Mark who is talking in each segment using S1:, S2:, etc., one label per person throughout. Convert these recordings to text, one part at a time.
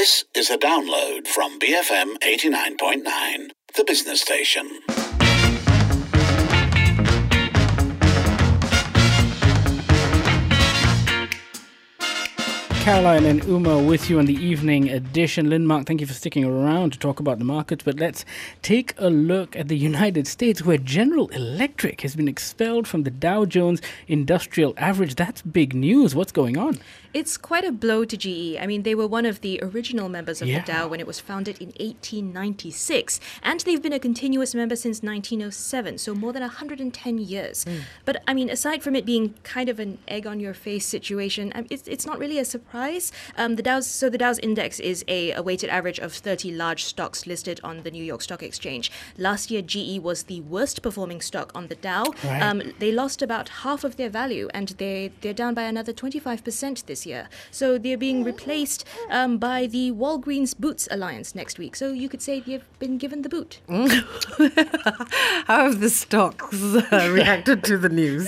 S1: This is a download from BFM 89.9, the business station.
S2: Caroline and Uma with you on the evening edition. Lynn, Mark, thank you for sticking around to talk about the markets. But let's take a look at the United States, where General Electric has been expelled from the Dow Jones Industrial Average. That's big news. What's going on?
S3: It's quite a blow to GE. I mean, they were one of the original members of the Dow when it was founded in 1896. And they've been a continuous member since 1907, so more than 110 years. But, I mean, aside from it being kind of an egg-on-your-face situation, it's not really a surprise. The Dow's index is a weighted average of 30 large stocks listed on the New York Stock Exchange. Last year, GE was the worst performing stock on the Dow. Right. They lost about half of their value, and they're down by another 25% this year. So they're being replaced by the Walgreens Boots Alliance next week. So you could say they've been given the boot.
S4: How have the stocks reacted to the news?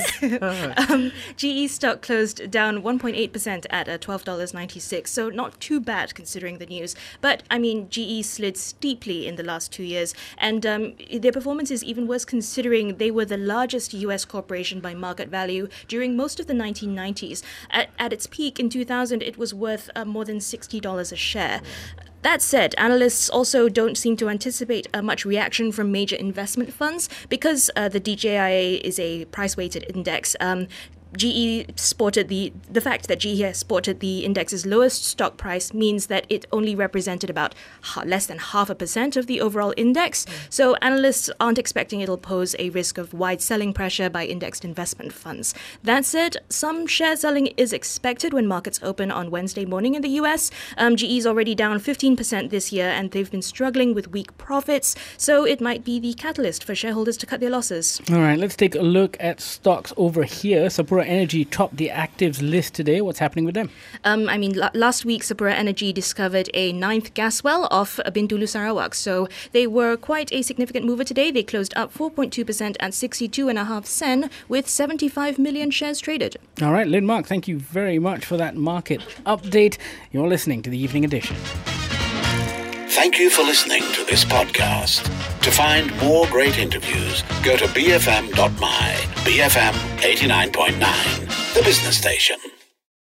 S3: GE stock closed down 1.8% at $12.96, so not too bad considering the news. But, I mean, GE slid steeply in the last 2 years, and their performance is even worse considering they were the largest U.S. corporation by market value during most of the 1990s. At its peak in 2000, it was worth more than $60 a share. That said, analysts also don't seem to anticipate much reaction from major investment funds because the DJIA is a price-weighted index. The fact that GE has sported the index's lowest stock price means that it only represented about less than 0.5% of the overall index. So analysts aren't expecting it'll pose a risk of wide selling pressure by indexed investment funds. That said, some share selling is expected when markets open on Wednesday morning in the US. GE's already down 15% this year, and they've been struggling with weak profits. So it might be the catalyst for shareholders to cut their losses.
S2: All right, let's take a look at stocks over here. Sapura Energy topped the actives list today. What's happening with them?
S3: Last week, Sapura Energy discovered a 9th gas well off Bintulu, Sarawak. So they were quite a significant mover today. They closed up 4.2% at 62.5 sen with 75 million shares traded.
S2: All right, Lynn, Mark, thank you very much for that market update. You're listening to the Evening Edition.
S1: Thank you for listening to this podcast. To find more great interviews, go to bfm.my, BFM 89.9, the business station.